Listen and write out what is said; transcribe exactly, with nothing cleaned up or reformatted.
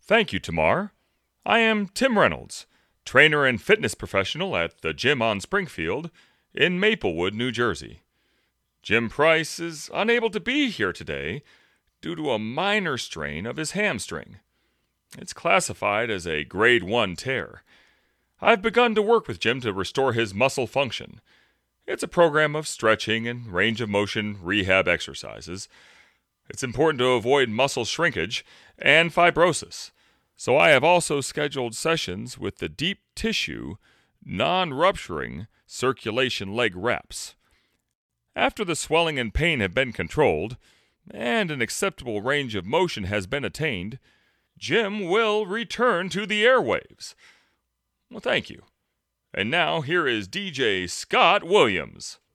Thank you, Tamar. I am Tim Reynolds, trainer and fitness professional at the Gym on Springfield in Maplewood, New Jersey. Jim Price is unable to be here today due to a minor strain of his hamstring. It's classified as a grade one tear. I've begun to work with Jim to restore his muscle function. It's a program of stretching and range of motion rehab exercises. It's important to avoid muscle shrinkage and fibrosis, so I have also scheduled sessions with the deep tissue, non-rupturing circulation leg reps. After the swelling and pain have been controlled, and an acceptable range of motion has been attained, Jim will return to the airwaves. Well, thank you. And now here is D J Scott Williams.